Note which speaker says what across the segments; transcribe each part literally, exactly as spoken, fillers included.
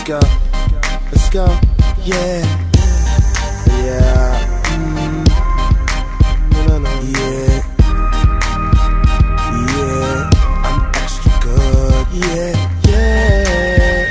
Speaker 1: go, let's go, yeah, yeah, mm, no, no, no, yeah, yeah, I'm extra good, yeah, yeah.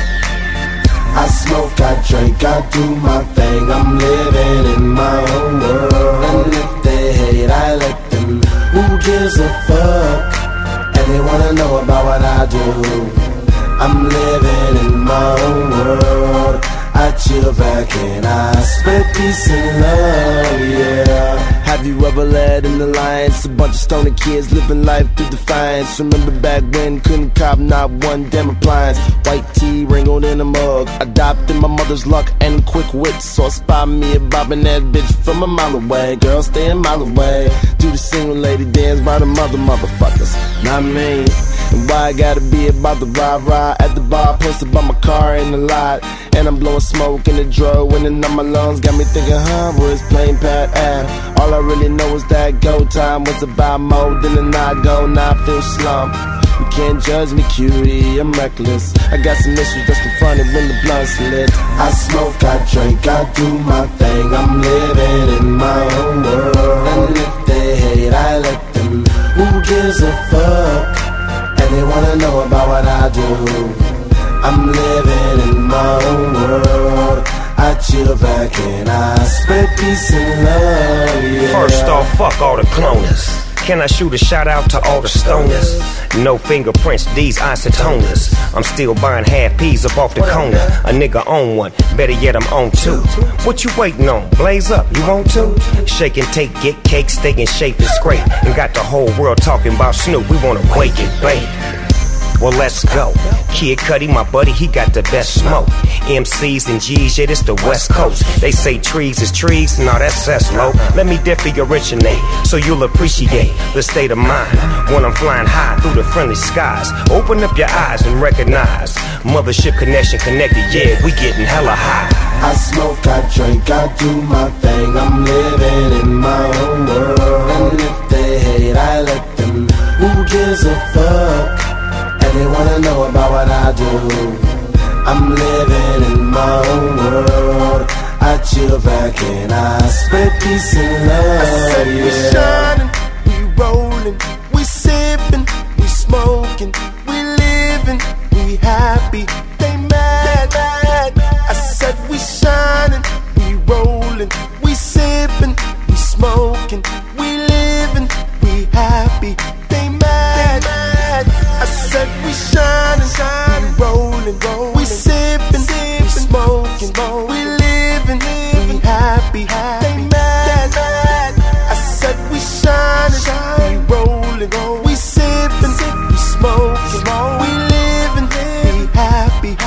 Speaker 1: I smoke, I drink, I do my thing, I'm living in my own world. And if they hate, I let them, who gives a fuck? And they wanna know about what I do. I'm living in my own world. I chill back and I spread peace and love, yeah. Have you ever led an alliance? A bunch of stoner kids living life through defiance. Remember back when couldn't cop not one damn appliance. White tea wrinkled in a mug. Adopted my mother's luck and quick wit. So spot me a bobbing that bitch from a mile away. Girl, stay a mile away. Do the single lady dance by the mother motherfuckers. Not me. And why I gotta be about the rah-rah at the bar, posted by my car in the lot. And I'm blowing smoke in the drawer, winning on my lungs. Got me thinking, huh, where's plain Pat at? All I really know is that go time was about more than an I go, now I feel slump. You can't judge me, cutie, I'm reckless. I got some issues that's confronted when the blunt's lit. I smoke, I drink, I do my thing. I'm living in my own world. And if they hate, I let them. Who gives a fuck? And they wanna know about what I do. I'm living in my own world. I chill back and I spread peace and love, yeah.
Speaker 2: First off, fuck all the cloners. Can I shoot a shout out to all the stoners? No fingerprints, these isotoners. I'm still buying half peas up off the corner. A nigga own one, better yet I'm on two. What you waiting on? Blaze up, you want to? Shake and take, get cake, stay in shape and scrape. And got the whole world talking about Snoop, we wanna wake it, babe. Well, let's go. Kid Cudi, my buddy, he got the best smoke. M Cs and G's, yeah, this the West Coast. They say trees is trees, nah, that's S-Lo. Let me differ originate, so you'll appreciate the state of mind when I'm flying high through the friendly skies. Open up your eyes and recognize Mothership Connection connected, yeah, we getting hella high.
Speaker 1: I smoke, I drink, I do my thing. I'm living in my own world. And if they hate, I let them. Who gives a fuck? They wanna know about what I do. I'm living in my own world. I chill back and I spread peace and love, I said yeah. We shining, we rolling, we sipping, we smoking, we living, we happy. They mad, mad. I said we shining, we rolling, we sipping, we smoking, we living, we happy. They mad, mad. I said we shining, shining, we rolling, rolling, we sipping, sipping, we smoking, smoking, we living, living, we happy. They mad, mad. I said we shining, shining, we rolling, rolling, we sipping, sipping, we smoking, smoking, we living, living, we happy.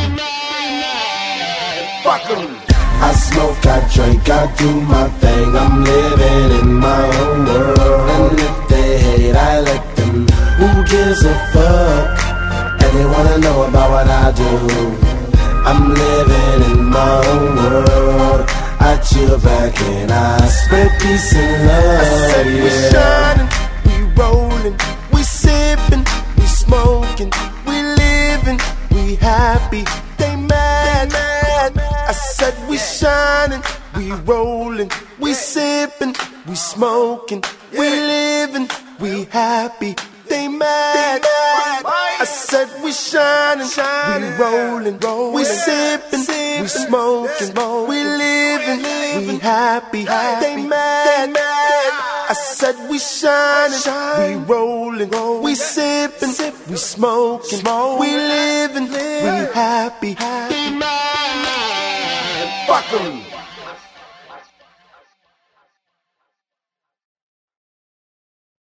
Speaker 1: Fuck 'em. I smoke, I drink, I do my thing. I'm living in my own world. And if they hate, I let them. Who gives a fuck? And they wanna know about what I do. I'm living in my own world. I chill back and I spread peace and love, I said yeah. We shining, we rolling, we sipping, we smoking, we living, we happy. They mad, mad. I said we shining, we rolling, we sipping, we smoking, we living, we happy. They mad, mad. I said we shining, we rolling, we sipping, we smoking, we living, we happy. They mad, mad. I said we shining, we rolling, we sipping, we smoking, we living, we happy. Fuck 'em.